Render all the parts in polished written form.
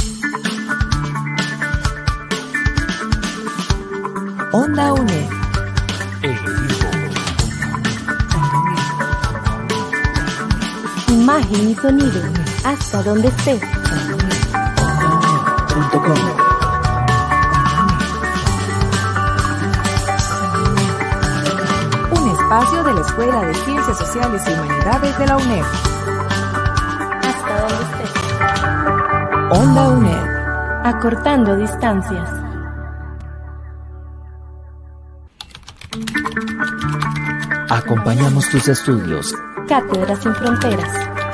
Onda UNED. Imagen y sonido, hasta donde estés. Un espacio de la Escuela de Ciencias Sociales y Humanidades de la UNED. Hasta donde estés. Onda UNED. Acortando distancias. Acompañamos tus estudios. Cátedra sin fronteras.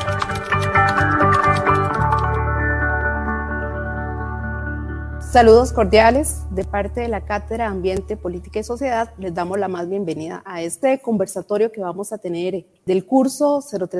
Saludos cordiales de parte de la Cátedra Ambiente, Política y Sociedad. Les damos la más bienvenida a este conversatorio que vamos a tener del curso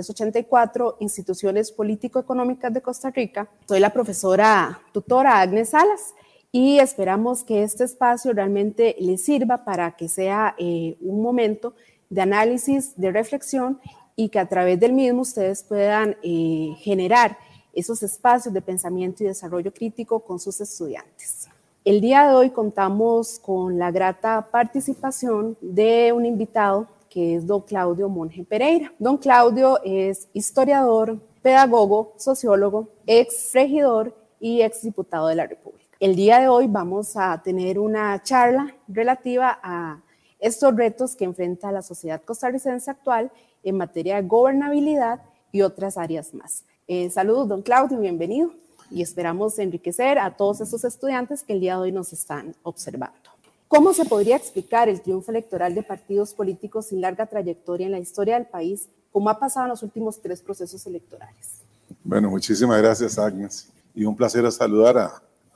0384, Instituciones Político-Económicas de Costa Rica. Soy la profesora tutora Agnes Salas y esperamos que este espacio realmente les sirva para que sea un momento de análisis, de reflexión y que a través del mismo ustedes puedan generar esos espacios de pensamiento y desarrollo crítico con sus estudiantes. El día de hoy contamos con la grata participación de un invitado que es don Claudio Monge Pereira. Don Claudio es historiador, pedagogo, sociólogo, ex regidor y ex diputado de la República. El día de hoy vamos a tener una charla relativa a estos retos que enfrenta la sociedad costarricense actual en materia de gobernabilidad y otras áreas más. Saludos, don Claudio, bienvenido y esperamos enriquecer a todos estos estudiantes que el día de hoy nos están observando. ¿Cómo se podría explicar el triunfo electoral de partidos políticos sin larga trayectoria en la historia del país, como ha pasado en los últimos 3 procesos electorales? Bueno, muchísimas gracias, Agnes, y un placer saludar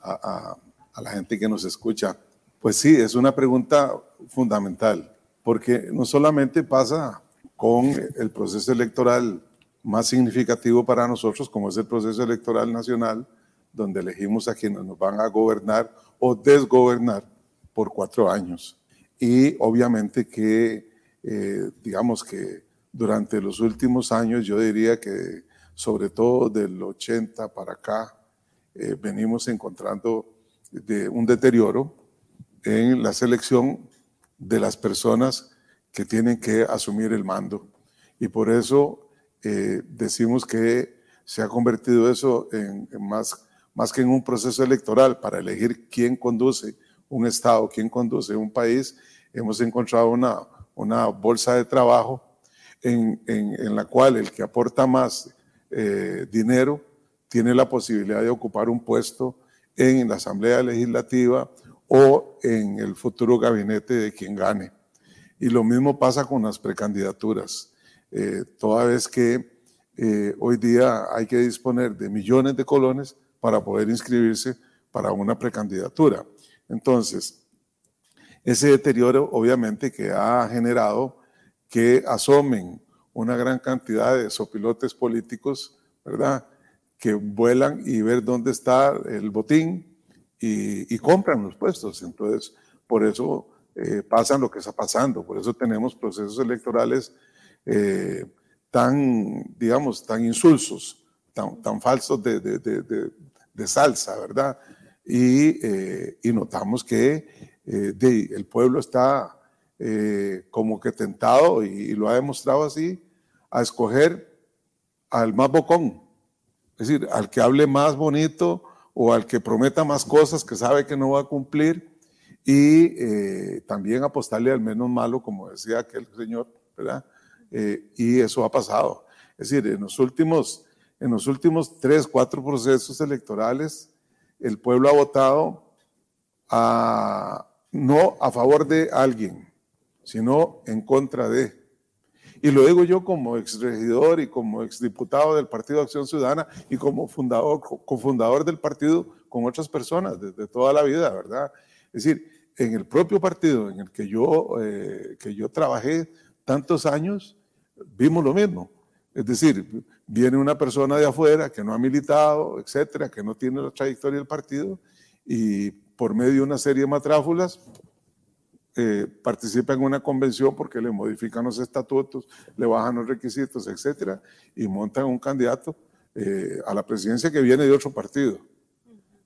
a la gente que nos escucha. Pues sí, es una pregunta fundamental, porque no solamente pasa con el proceso electoral más significativo para nosotros, como es el proceso electoral nacional, donde elegimos a quienes nos van a gobernar o desgobernar por 4 años. Y obviamente que, digamos que durante los últimos años, yo diría que sobre todo del 80 para acá, venimos encontrando un deterioro en la selección de las personas que tienen que asumir el mando. Y por eso decimos que se ha convertido eso en más que en un proceso electoral para elegir quién conduce un Estado, quién conduce un país. Hemos encontrado una bolsa de trabajo en la cual el que aporta más dinero tiene la posibilidad de ocupar un puesto en la Asamblea Legislativa o en el futuro gabinete de quien gane. Y lo mismo pasa con las precandidaturas. Toda vez que hoy día hay que disponer de millones de colones para poder inscribirse para una precandidatura. Entonces, ese deterioro obviamente que ha generado que asomen una gran cantidad de sopilotes políticos, ¿verdad?, que vuelan y ver dónde está el botín y compran los puestos. Entonces, por eso pasa lo que está pasando, por eso tenemos procesos electorales tan insulsos, tan falsos de salsa, ¿verdad? Y notamos que el pueblo está como que tentado, y lo ha demostrado así, a escoger al más bocón, es decir, al que hable más bonito o al que prometa más cosas que sabe que no va a cumplir, y también apostarle al menos malo, como decía aquel señor, ¿verdad? Y eso ha pasado. Es decir, en los últimos 3, 4 procesos electorales, el pueblo ha votado no a favor de alguien, sino en contra de. Y lo digo yo como exregidor y como exdiputado del Partido Acción Ciudadana y como cofundador del partido con otras personas de toda la vida, ¿verdad? Es decir, en el propio partido en el que yo trabajé tantos años, vimos lo mismo. Es decir, viene una persona de afuera que no ha militado, etcétera, que no tiene la trayectoria del partido, y por medio de una serie de matráfulas participa en una convención porque le modifican los estatutos, le bajan los requisitos, etcétera, y montan un candidato a la presidencia que viene de otro partido.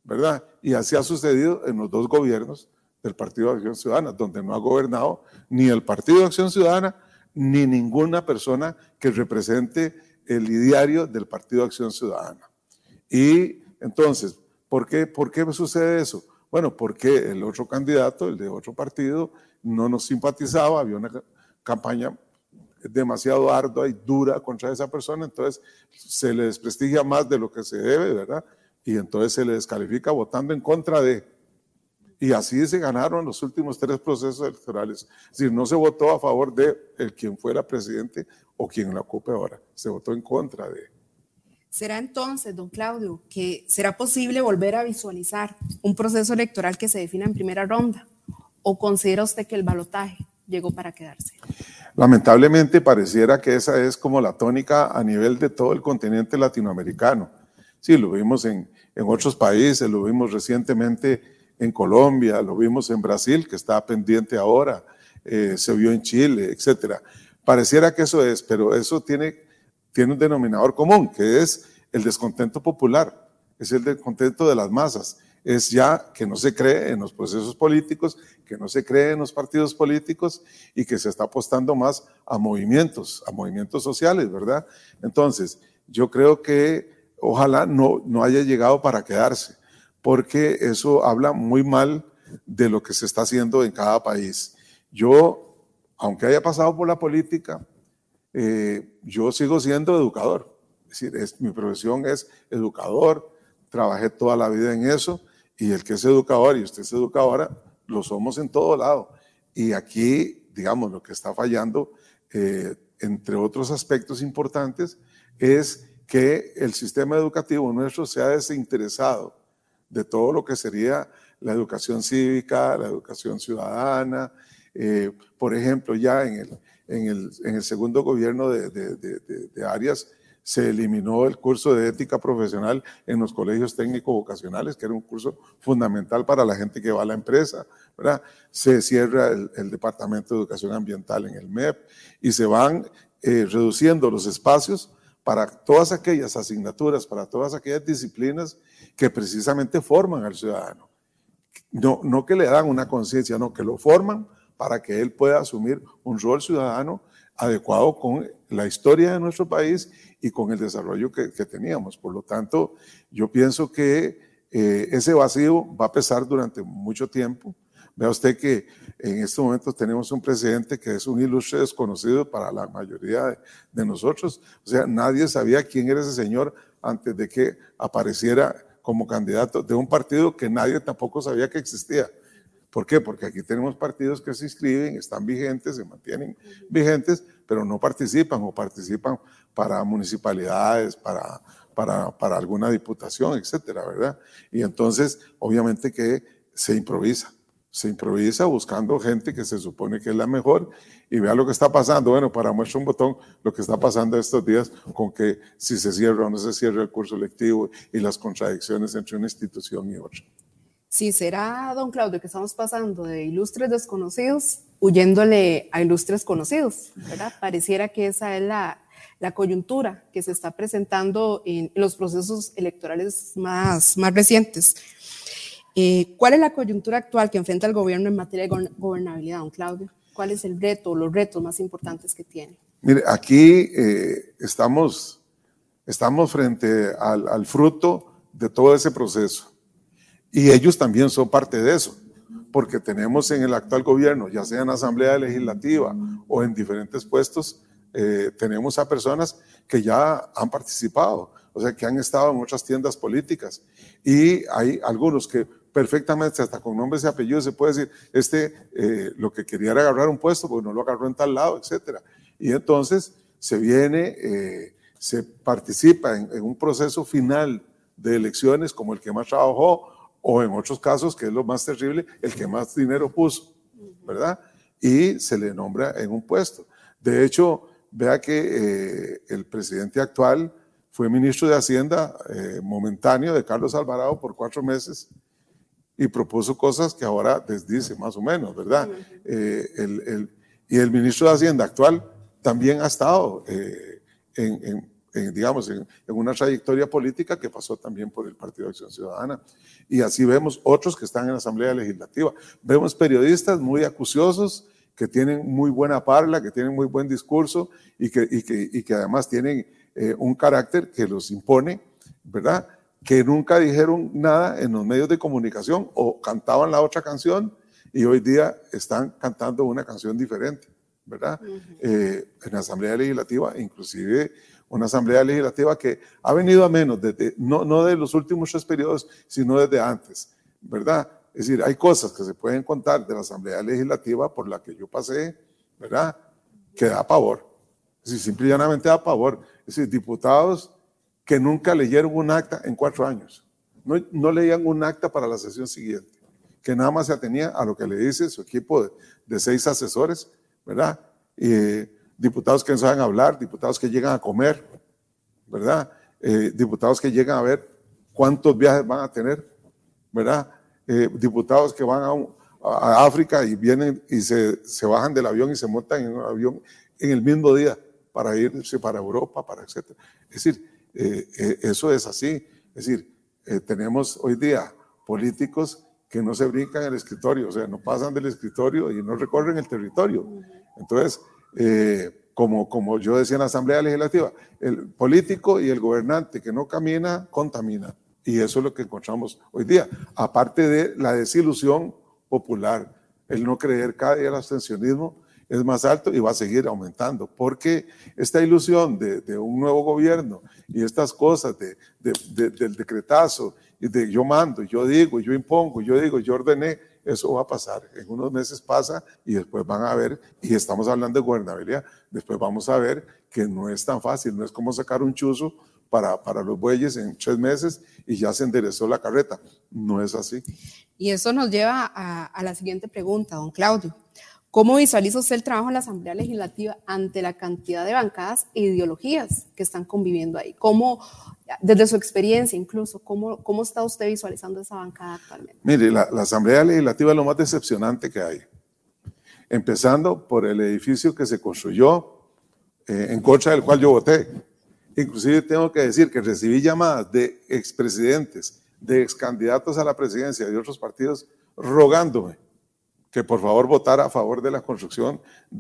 ¿verdad? Y así ha sucedido en los dos gobiernos del Partido de Acción Ciudadana, donde no ha gobernado ni el Partido de Acción Ciudadana ni ninguna persona que represente el ideario del Partido de Acción Ciudadana. Y entonces, ¿por qué sucede eso? Bueno, porque el otro candidato, el de otro partido, no nos simpatizaba, había una campaña demasiado ardua y dura contra esa persona, entonces se le desprestigia más de lo que se debe, ¿verdad? Y entonces se le descalifica votando en contra de. Y así se ganaron los últimos 3 procesos electorales. Es decir, no se votó a favor de quien fuera presidente o quien la ocupe ahora, se votó en contra de. ¿Será entonces, don Claudio, que será posible volver a visualizar un proceso electoral que se defina en primera ronda? ¿O considera usted que el balotaje llegó para quedarse? Lamentablemente pareciera que esa es como la tónica a nivel de todo el continente latinoamericano. Sí, lo vimos en otros países, lo vimos recientemente en Colombia, lo vimos en Brasil, que está pendiente ahora, se vio en Chile, etcétera. Pareciera que eso es, pero eso tiene un denominador común, que es el descontento popular, es el descontento de las masas, es ya que no se cree en los procesos políticos, que no se cree en los partidos políticos y que se está apostando más a movimientos sociales, ¿verdad? Entonces, yo creo que ojalá no haya llegado para quedarse, porque eso habla muy mal de lo que se está haciendo en cada país. Yo, aunque haya pasado por la política, yo sigo siendo educador, es decir, mi profesión es educador, trabajé toda la vida en eso, y el que es educador y usted es educadora, lo somos en todo lado. Y aquí, digamos, lo que está fallando, entre otros aspectos importantes, es que el sistema educativo nuestro se ha desinteresado de todo lo que sería la educación cívica, la educación ciudadana. Por ejemplo, ya en el segundo gobierno de Arias se eliminó el curso de ética profesional en los colegios técnico-vocacionales, que era un curso fundamental para la gente que va a la empresa, ¿verdad? Se cierra el Departamento de Educación Ambiental en el MEP y se van reduciendo los espacios para todas aquellas asignaturas, para todas aquellas disciplinas que precisamente forman al ciudadano. No que le dan una conciencia, no, que lo forman para que él pueda asumir un rol ciudadano adecuado con la historia de nuestro país y con el desarrollo que teníamos. Por lo tanto, yo pienso que ese vacío va a pesar durante mucho tiempo. Vea usted que en estos momentos tenemos un presidente que es un ilustre desconocido para la mayoría de nosotros. O sea, nadie sabía quién era ese señor antes de que apareciera como candidato de un partido que nadie tampoco sabía que existía. ¿Por qué? Porque aquí tenemos partidos que se inscriben, están vigentes, se mantienen vigentes, pero no participan o participan para municipalidades, para alguna diputación, etcétera, ¿verdad? Y entonces, obviamente que se improvisa buscando gente que se supone que es la mejor y vea lo que está pasando. Bueno, para muestra un botón lo que está pasando estos días con que si se cierra o no se cierra el curso lectivo y las contradicciones entre una institución y otra. Sí, será, don Claudio, que estamos pasando de ilustres desconocidos huyéndole a ilustres conocidos, ¿verdad? Pareciera que esa es la coyuntura que se está presentando en los procesos electorales más recientes. ¿Cuál es la coyuntura actual que enfrenta el gobierno en materia de gobernabilidad, don Claudio? ¿Cuál es el reto, los retos más importantes que tiene? Mire, aquí estamos frente al fruto de todo ese proceso. Y ellos también son parte de eso, porque tenemos en el actual gobierno, ya sea en la Asamblea Legislativa o en diferentes puestos, tenemos a personas que ya han participado, o sea, que han estado en otras tiendas políticas. Y hay algunos que perfectamente, hasta con nombres y apellidos, se puede decir, lo que quería era agarrar un puesto, porque no lo agarró en tal lado, etc. Y entonces se viene, se participa en un proceso final de elecciones como el que más trabajó, o en otros casos, que es lo más terrible, el que más dinero puso, ¿verdad? Y se le nombra en un puesto. De hecho, vea que el presidente actual fue ministro de Hacienda momentáneo de Carlos Alvarado por 4 meses y propuso cosas que ahora desdice más o menos, ¿verdad? Y el ministro de Hacienda actual también ha estado digamos, en una trayectoria política que pasó también por el Partido de Acción Ciudadana. Y así vemos otros que están en la Asamblea Legislativa. Vemos periodistas muy acuciosos, que tienen muy buena parla, que tienen muy buen discurso y que además tienen un carácter que los impone, ¿verdad? Que nunca dijeron nada en los medios de comunicación o cantaban la otra canción y hoy día están cantando una canción diferente, ¿verdad? En la Asamblea Legislativa, inclusive una Asamblea Legislativa que ha venido a menos, no de los últimos 3 periodos, sino desde antes, ¿verdad? Es decir, hay cosas que se pueden contar de la Asamblea Legislativa por la que yo pasé, ¿verdad? Que da pavor. Es decir, simple y llanamente da pavor. Es decir, diputados que nunca leyeron un acta en 4 años. No leían un acta para la sesión siguiente, que nada más se atenía a lo que le dice su equipo de 6 asesores, ¿verdad? Diputados que no saben hablar, diputados que llegan a comer, ¿verdad? Diputados que llegan a ver cuántos viajes van a tener, ¿verdad? Diputados que van a África y vienen y se bajan del avión y se montan en un avión en el mismo día para irse para Europa, para etcétera. Es decir, eso es así. Es decir, tenemos hoy día políticos que no se brincan el escritorio, o sea, no pasan del escritorio y no recorren el territorio. Entonces, como yo decía en la Asamblea Legislativa, el político y el gobernante que no camina, contamina. Y eso es lo que encontramos hoy día, aparte de la desilusión popular, el no creer cada día el abstencionismo es más alto y va a seguir aumentando, porque esta ilusión de un nuevo gobierno y estas cosas del decretazo y de yo mando, yo digo, yo impongo, yo digo, yo ordené, eso va a pasar. En unos meses pasa y después van a ver, y estamos hablando de gobernabilidad, después vamos a ver que no es tan fácil, no es como sacar un chuzo para los bueyes en 3 meses y ya se enderezó la carreta. No es así. Y eso nos lleva a la siguiente pregunta, don Claudio. ¿Cómo visualiza usted el trabajo en la Asamblea Legislativa ante la cantidad de bancadas e ideologías que están conviviendo ahí? ¿Cómo, desde su experiencia incluso, cómo está usted visualizando esa bancada actualmente? Mire, la Asamblea Legislativa es lo más decepcionante que hay. Empezando por el edificio que se construyó, en contra del cual yo voté. Inclusive tengo que decir que recibí llamadas de expresidentes, de excandidatos a la presidencia de otros partidos rogándome que por favor votara a favor de la construcción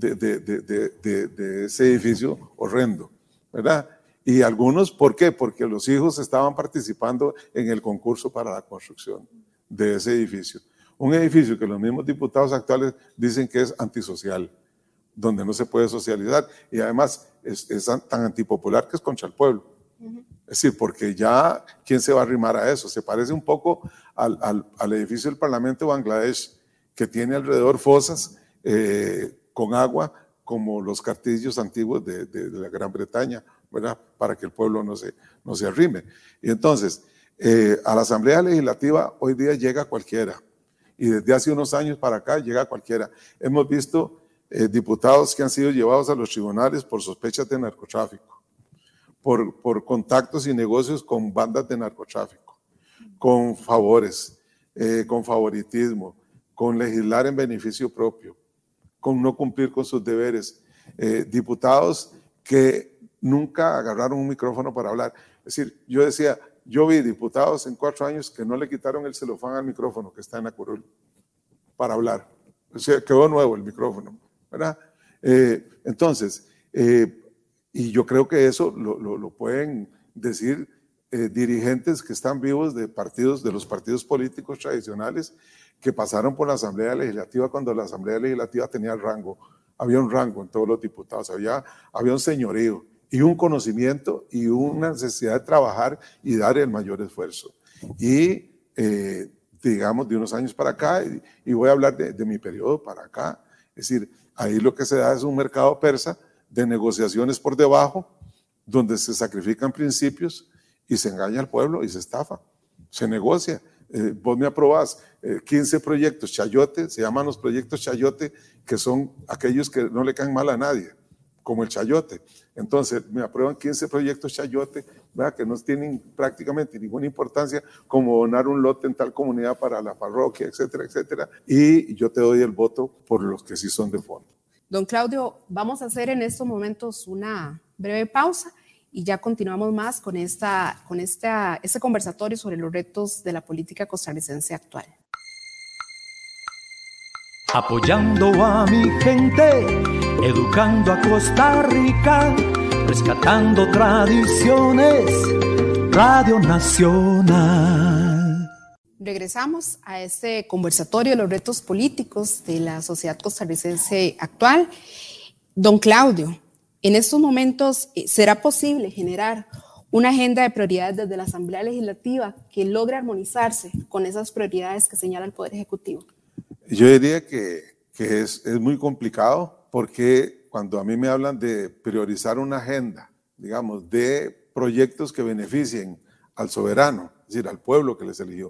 de ese edificio horrendo, ¿verdad? Y algunos, ¿por qué? Porque los hijos estaban participando en el concurso para la construcción de ese edificio. Un edificio que los mismos diputados actuales dicen que es antisocial, donde no se puede socializar y además es tan antipopular que es contra el pueblo. Es decir, porque ya, ¿quién se va a arrimar a eso? Se parece un poco al edificio del Parlamento de Bangladesh, que tiene alrededor fosas con agua, como los castillos antiguos de la Gran Bretaña, ¿verdad? Para que el pueblo no se arrime. Y entonces, a la Asamblea Legislativa hoy día llega cualquiera, y desde hace unos años para acá llega cualquiera. Hemos visto diputados que han sido llevados a los tribunales por sospechas de narcotráfico, por contactos y negocios con bandas de narcotráfico, con favores, con favoritismo, con legislar en beneficio propio, con no cumplir con sus deberes. Diputados que nunca agarraron un micrófono para hablar. Es decir, yo vi diputados en 4 años que no le quitaron el celofán al micrófono que está en la curul para hablar. O sea, quedó nuevo el micrófono, ¿verdad? Entonces, y yo creo que eso lo pueden decir dirigentes que están vivos de los partidos políticos tradicionales que pasaron por la Asamblea Legislativa cuando la Asamblea Legislativa tenía rango. Había un rango en todos los diputados, había un señorío y un conocimiento y una necesidad de trabajar y dar el mayor esfuerzo. Y digamos, de unos años para acá, y voy a hablar de mi periodo para acá, es decir, ahí lo que se da es un mercado persa de negociaciones por debajo, donde se sacrifican principios y se engaña al pueblo y se estafa, se negocia. Vos me aprobás 15 proyectos chayote, se llaman los proyectos chayote, que son aquellos que no le caen mal a nadie, como el chayote. Entonces me aprueban 15 proyectos chayote, ¿verdad? Que no tienen prácticamente ninguna importancia, como donar un lote en tal comunidad para la parroquia, etcétera, etcétera. Y yo te doy el voto por los que sí son de fondo. Don Claudio, vamos a hacer en estos momentos una breve pausa y ya continuamos más con este conversatorio sobre los retos de la política costarricense actual. Apoyando a mi gente, educando a Costa Rica, rescatando tradiciones, Radio Nacional. Regresamos a este conversatorio de los retos políticos de la sociedad costarricense actual. Don Claudio, en estos momentos, ¿será posible generar una agenda de prioridades desde la Asamblea Legislativa que logre armonizarse con esas prioridades que señala el Poder Ejecutivo? Yo diría que es muy complicado, porque cuando a mí me hablan de priorizar una agenda, digamos, de proyectos que beneficien al soberano, es decir, al pueblo que les eligió,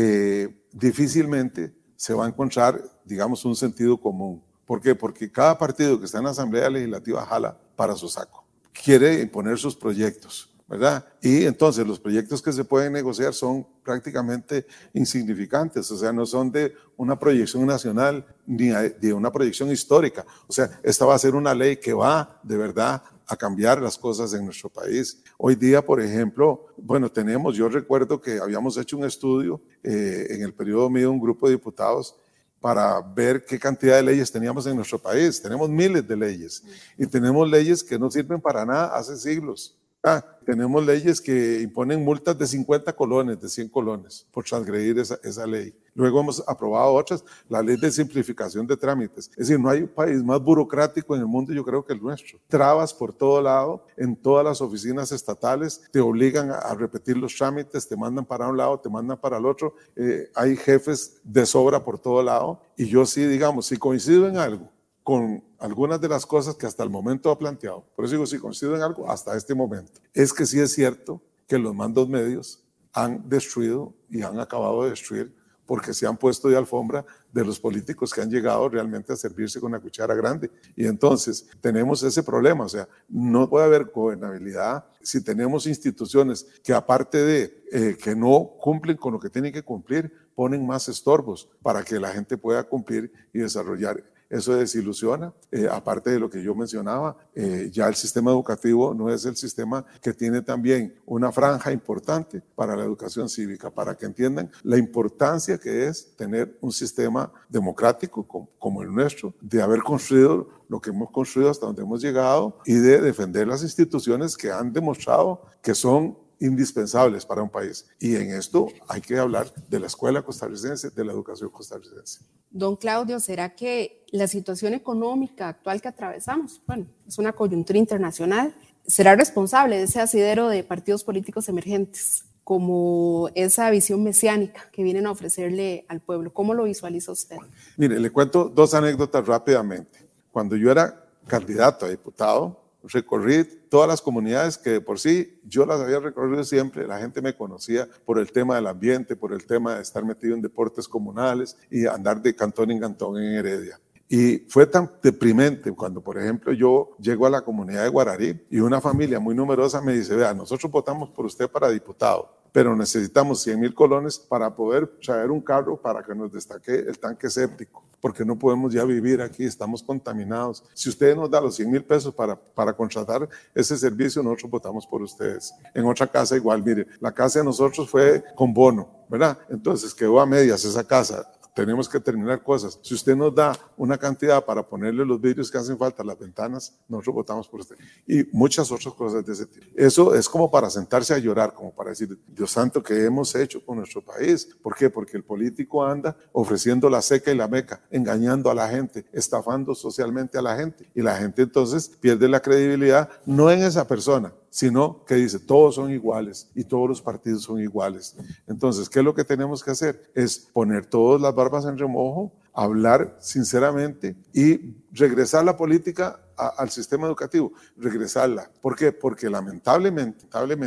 difícilmente se va a encontrar, digamos, un sentido común. ¿Por qué? Porque cada partido que está en la Asamblea Legislativa jala para su saco, quiere imponer sus proyectos, ¿verdad? Y entonces los proyectos que se pueden negociar son prácticamente insignificantes, o sea, no son de una proyección nacional ni de una proyección histórica. O sea, esta va a ser una ley que va de verdad a cambiar las cosas en nuestro país. Hoy día, por ejemplo, bueno, yo recuerdo que habíamos hecho un estudio en el periodo mío, un grupo de diputados, para ver qué cantidad de leyes teníamos en nuestro país. Tenemos miles de leyes y tenemos leyes que no sirven para nada hace siglos. Tenemos leyes que imponen multas de 50 colones, de 100 colones por transgredir esa ley. Luego hemos aprobado otras, la ley de simplificación de trámites. Es decir, no hay un país más burocrático en el mundo, yo creo, que el nuestro. Trabas por todo lado, en todas las oficinas estatales, te obligan a repetir los trámites, te mandan para un lado, te mandan para el otro. Hay jefes de sobra por todo lado. Y yo sí, digamos, si coincido en algo con algunas de las cosas que hasta el momento ha planteado, por eso digo, si coincido en algo hasta este momento, es que sí es cierto que los mandos medios han destruido y han acabado de destruir, porque se han puesto de alfombra de los políticos que han llegado realmente a servirse con la cuchara grande. Y entonces tenemos ese problema, o sea, no puede haber gobernabilidad si tenemos instituciones que, aparte de que no cumplen con lo que tienen que cumplir, ponen más estorbos para que la gente pueda cumplir y desarrollar. Eso desilusiona, aparte de lo que yo mencionaba, ya el sistema educativo no es el sistema que tiene también una franja importante para la educación cívica, para que entiendan la importancia que es tener un sistema democrático como el nuestro, de haber construido lo que hemos construido hasta donde hemos llegado y de defender las instituciones que han demostrado que son indispensables para un país. Y en esto hay que hablar de la escuela costarricense, de la educación costarricense. Don Claudio, ¿será que la situación económica actual que atravesamos, bueno, es una coyuntura internacional, será responsable de ese asidero de partidos políticos emergentes, como esa visión mesiánica que vienen a ofrecerle al pueblo? ¿Cómo lo visualiza usted? Mire, le cuento dos anécdotas rápidamente. Cuando yo era candidato a diputado, recorrí todas las comunidades que de por sí yo las había recorrido siempre. La gente me conocía por el tema del ambiente, por el tema de estar metido en deportes comunales y andar de cantón en cantón en Heredia. Y fue tan deprimente cuando, por ejemplo, yo llego a la comunidad de Guararí y una familia muy numerosa me dice: vea, nosotros votamos por usted para diputado, pero necesitamos 100,000 colones para poder traer un carro para que nos destaque el tanque séptico, porque no podemos ya vivir aquí, estamos contaminados. Si usted nos da los 100,000 pesos para contratar ese servicio, nosotros votamos por ustedes. En otra casa igual, mire, la casa de nosotros fue con bono, ¿verdad? Entonces quedó a medias esa casa. Tenemos que terminar cosas. Si usted nos da una cantidad para ponerle los vidrios que hacen falta a las ventanas, nosotros votamos por usted. Y muchas otras cosas de ese tipo. Eso es como para sentarse a llorar, como para decir: Dios santo, ¿qué hemos hecho con nuestro país? ¿Por qué? Porque el político anda ofreciendo la seca y la meca, engañando a la gente, estafando socialmente a la gente. Y la gente entonces pierde la credibilidad, no en esa persona, sino que dice: todos son iguales y todos los partidos son iguales. Entonces, ¿qué es lo que tenemos que hacer? Es poner todas las barbas en remojo, hablar sinceramente y regresar la política al sistema educativo, regresarla. ¿Por qué? Porque lamentablemente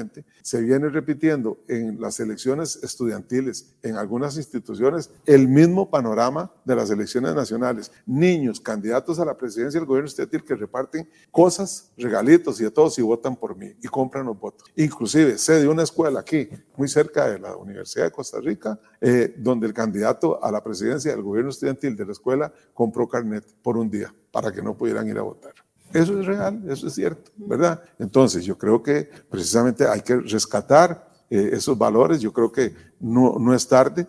se viene repitiendo en las elecciones estudiantiles, en algunas instituciones, el mismo panorama de las elecciones nacionales. Niños, candidatos a la presidencia del gobierno estudiantil que reparten cosas, regalitos y de todos y votan por mí y compran los votos. Inclusive sé de una escuela aquí, muy cerca de la Universidad de Costa Rica, donde el candidato a la presidencia del gobierno estudiantil de la escuela compró carnet por un día para que no pudieran ir a votar. Eso es real, eso es cierto, ¿verdad? Entonces, yo creo que precisamente hay que rescatar esos valores. Yo creo que no es tarde,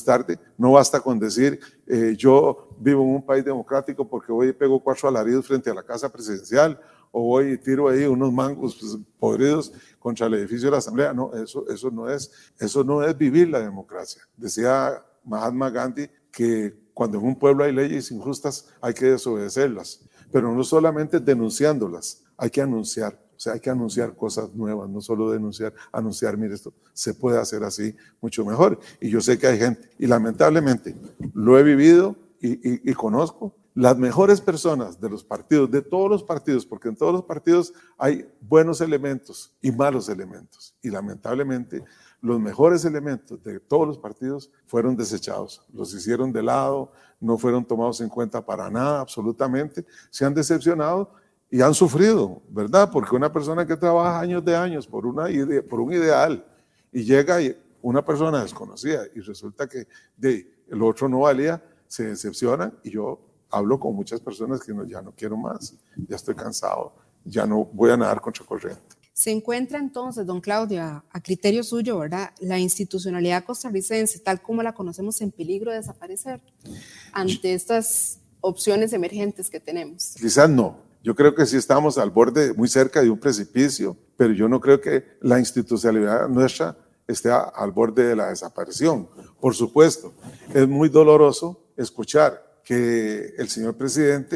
no basta con decir yo vivo en un país democrático porque voy y pego 4 alaridos frente a la casa presidencial o voy y tiro ahí unos mangos pues, podridos contra el edificio de la Asamblea. No, eso no es vivir la democracia. Decía Mahatma Gandhi que cuando en un pueblo hay leyes injustas hay que desobedecerlas, pero no solamente denunciándolas, hay que anunciar. O sea, hay que anunciar cosas nuevas, no solo anunciar, mire, esto se puede hacer así mucho mejor. Y yo sé que hay gente, y lamentablemente lo he vivido y conozco, las mejores personas de los partidos, de todos los partidos, porque en todos los partidos hay buenos elementos y malos elementos. Y lamentablemente los mejores elementos de todos los partidos fueron desechados, los hicieron de lado, no fueron tomados en cuenta para nada, absolutamente, se han decepcionado y han sufrido, ¿verdad? Porque una persona que trabaja años de años por un ideal y llega una persona desconocida y resulta que el otro no valía, se decepcionan y yo hablo con muchas personas que ya no quiero más, ya estoy cansado, ya no voy a nadar contra corriente. Se encuentra entonces, don Claudio, a criterio suyo, ¿verdad?, la institucionalidad costarricense, tal como la conocemos, en peligro de desaparecer ante estas opciones emergentes que tenemos. Quizás no. Yo creo que sí estamos al borde, muy cerca de un precipicio, pero yo no creo que la institucionalidad nuestra esté al borde de la desaparición. Por supuesto, es muy doloroso escuchar que el señor presidente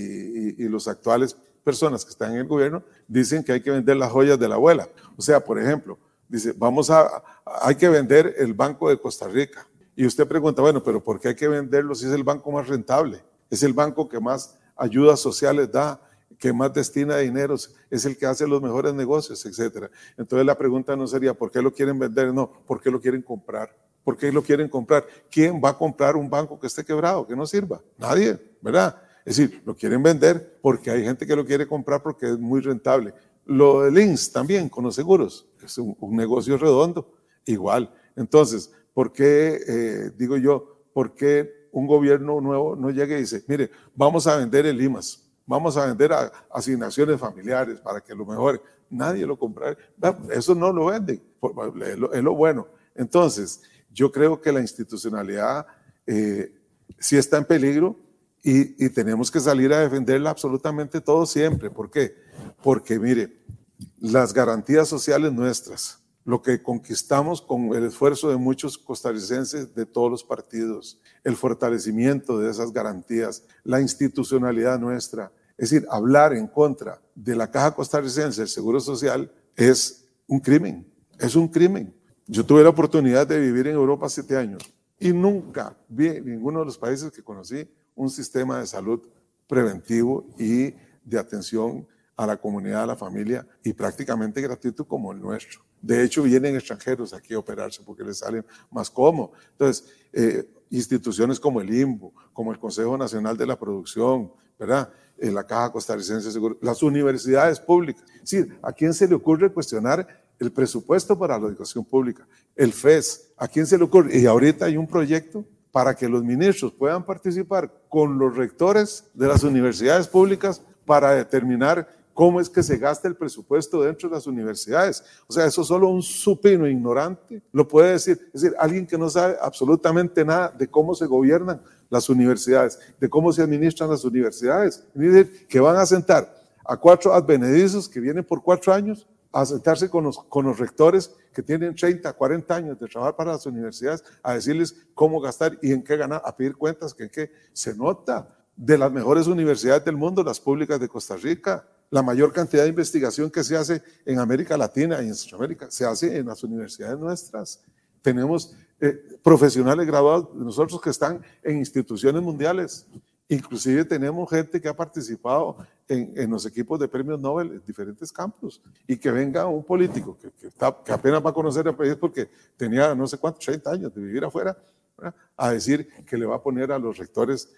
y los actuales personas que están en el gobierno dicen que hay que vender las joyas de la abuela. O sea, por ejemplo, dice, hay que vender el Banco de Costa Rica. Y usted pregunta, bueno, pero ¿por qué hay que venderlo si es el banco más rentable? Es el banco que más ayudas sociales da, que más destina dinero, es el que hace los mejores negocios, etc. Entonces la pregunta no sería ¿por qué lo quieren vender? No, ¿por qué lo quieren comprar? ¿Por qué lo quieren comprar? ¿Quién va a comprar un banco que esté quebrado, que no sirva? Nadie, ¿verdad? Es decir, lo quieren vender porque hay gente que lo quiere comprar porque es muy rentable. Lo del INSS también, con los seguros, es un negocio redondo, igual. Entonces, ¿por qué, por qué un gobierno nuevo no llega y dice, mire, vamos a vender el IMAS, vamos a vender asignaciones familiares para que lo mejore? Nadie lo compra. Eso no lo venden, es lo bueno. Entonces, yo creo que la institucionalidad sí está en peligro y tenemos que salir a defenderla absolutamente todo siempre. ¿Por qué? Porque, mire, las garantías sociales nuestras, lo que conquistamos con el esfuerzo de muchos costarricenses de todos los partidos, el fortalecimiento de esas garantías, la institucionalidad nuestra, es decir, hablar en contra de la Caja Costarricense del Seguro Social es un crimen, es un crimen. Yo tuve la oportunidad de vivir en Europa 7 años y nunca vi en ninguno de los países que conocí un sistema de salud preventivo y de atención a la comunidad, a la familia y prácticamente gratuito como el nuestro. De hecho, vienen extranjeros aquí a operarse porque les sale más cómodo. Entonces, instituciones como el INBU, como el Consejo Nacional de la Producción, ¿verdad? La Caja Costarricense de Seguro, las universidades públicas. Es decir, ¿a quién se le ocurre cuestionar el presupuesto para la educación pública? El FES, ¿a quién se le ocurre? Y ahorita hay un proyecto para que los ministros puedan participar con los rectores de las universidades públicas para determinar cómo es que se gasta el presupuesto dentro de las universidades. O sea, eso solo un supino ignorante lo puede decir. Es decir, alguien que no sabe absolutamente nada de cómo se gobiernan las universidades, de cómo se administran las universidades. Es decir, que van a sentar a 4 advenedizos que vienen por 4 años a sentarse con los rectores que tienen 30, 40 años de trabajar para las universidades, a decirles cómo gastar y en qué ganar, a pedir cuentas, que en qué se nota. De las mejores universidades del mundo, las públicas de Costa Rica, la mayor cantidad de investigación que se hace en América Latina y en Centroamérica se hace en las universidades nuestras. Tenemos profesionales graduados de nosotros que están en instituciones mundiales. Inclusive tenemos gente que ha participado en los equipos de premios Nobel en diferentes campos. Y que venga un político que apenas va a conocer el país porque tenía no sé cuántos, 30 años de vivir afuera, ¿verdad?, a decir que le va a poner a los rectores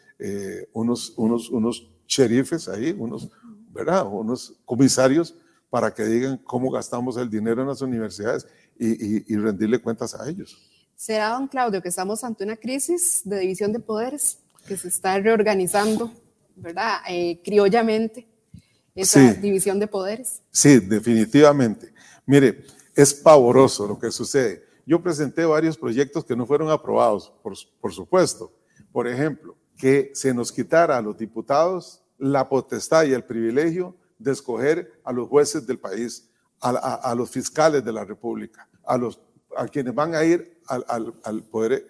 unos sheriffes ahí, ¿verdad?, unos comisarios para que digan cómo gastamos el dinero en las universidades y rendirle cuentas a ellos. ¿Será, don Claudio, que estamos ante una crisis de división de poderes que se está reorganizando, ¿verdad?, criollamente, esa división de poderes. Sí, definitivamente. Mire, es pavoroso lo que sucede. Yo presenté varios proyectos que no fueron aprobados, por supuesto. Por ejemplo, que se nos quitara a los diputados la potestad y el privilegio de escoger a los jueces del país, a los fiscales de la República, a quienes van a ir al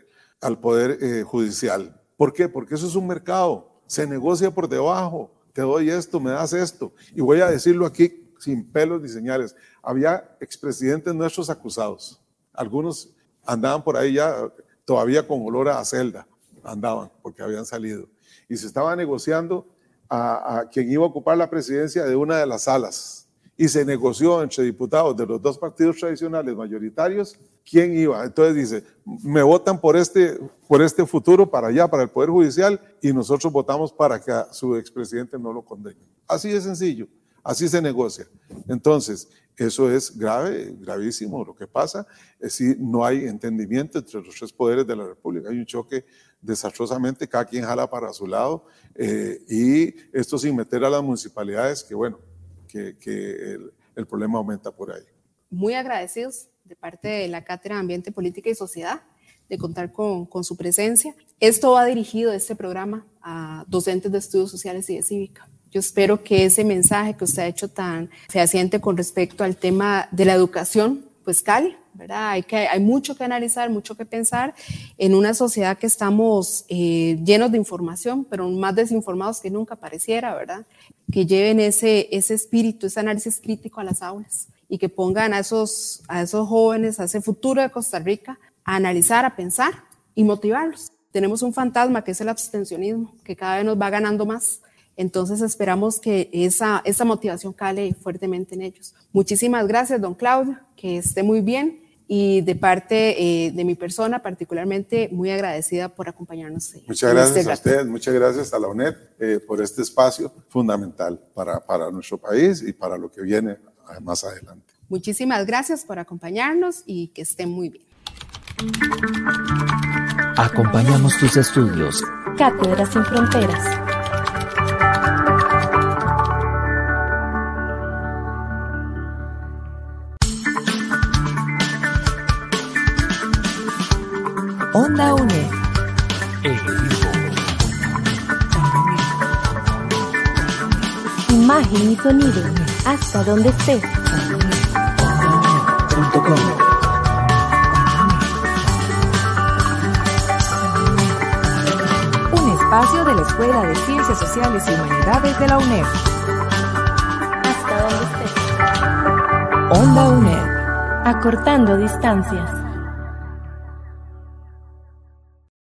poder judicial. ¿Por qué? Porque eso es un mercado, se negocia por debajo, te doy esto, me das esto, y voy a decirlo aquí sin pelos ni señales. Había expresidentes nuestros acusados, algunos andaban por ahí ya todavía con olor a celda, andaban porque habían salido, y se estaba negociando a quien iba a ocupar la presidencia de una de las salas, y se negoció entre diputados de los dos partidos tradicionales mayoritarios quién iba. Entonces dice, me votan por este futuro para allá, para el Poder Judicial, y nosotros votamos para que a su expresidente no lo condenen. Así de sencillo, así se negocia. Entonces, eso es grave, gravísimo. Lo que pasa es que no hay entendimiento entre los tres poderes de la República. Hay un choque desastrosamente, cada quien jala para su lado, y esto sin meter a las municipalidades, que bueno, que el problema aumenta por ahí. Muy agradecidos de parte de la Cátedra de Ambiente, Política y Sociedad de contar con su presencia. Esto va dirigido, este programa, a docentes de estudios sociales y de cívica. Yo espero que ese mensaje que usted ha hecho tan fehaciente con respecto al tema de la educación, pues cale, ¿verdad? Hay mucho que analizar, mucho que pensar en una sociedad que estamos llenos de información, pero más desinformados que nunca pareciera, ¿verdad? Que lleven ese espíritu, ese análisis crítico a las aulas y que pongan a esos jóvenes, a ese futuro de Costa Rica, a analizar, a pensar y motivarlos. Tenemos un fantasma que es el abstencionismo, que cada vez nos va ganando más. Entonces esperamos que esa motivación cale fuertemente en ellos. Muchísimas gracias, don Claudio, que esté muy bien, y de parte de mi persona particularmente muy agradecida por acompañarnos. Muchas gracias a ustedes, muchas gracias a la UNED por este espacio fundamental para nuestro país y para lo que viene más adelante. Muchísimas gracias por acompañarnos y que estén muy bien. Acompañamos tus estudios. Cátedra sin Fronteras. Onda UNED. Imagen y sonido, hasta donde estés. Un espacio de la Escuela de Ciencias Sociales y Humanidades de la UNED. Hasta donde estés. Onda UNED, acortando distancias.